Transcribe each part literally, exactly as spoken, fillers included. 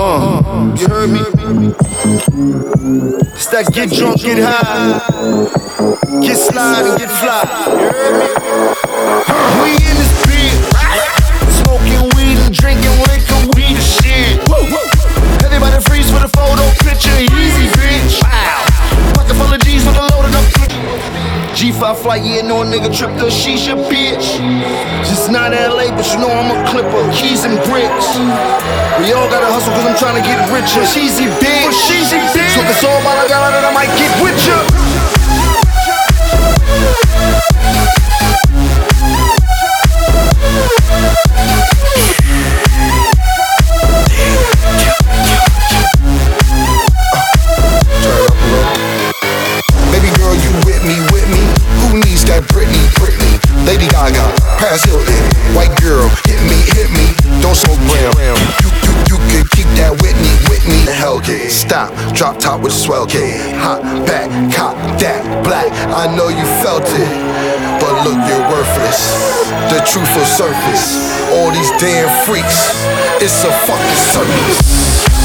Uh, you heard me? It's that get drunk, get high, get slide and get fly. You heard me? We in this bitch, smoking weed and drinking liquor, we the shit. Everybody freeze for the photo picture, easy bitch. Pocket full of G's with a loaded up clip. G five flight, yeah, no nigga tripped her, she's your bitch. Just not L A, but you know I'm a clipper, keys and bricks. We all gotta hustle cause I'm trying to get richer. Cheesy bitch, cheesy bitch. So if it's all about I got it, I might get with ya. Baby girl, you with me, with me? Who needs that Britney, Britney? Lady Gaga, Paris Hilton. White girl, hit me, hit me. Don't smoke gram. You, you, you can keep that Whitney, Whitney. Hellgate, stop, drop top with a swell K. Hot back, cop that black. I know you felt it, but look, you're worthless. The truth will surface. All these damn freaks, it's a fucking circus.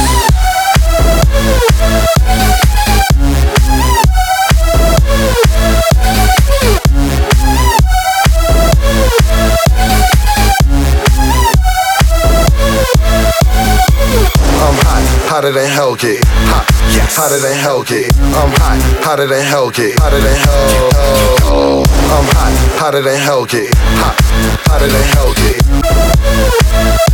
I'm hot, hotter than Hellgate. Hot, yes, hotter than Hellgate. I'm hot, hotter than Hellgate. Hotter than hell. I'm hot, hotter than Hellgate. Hot, hotter than Hellgate.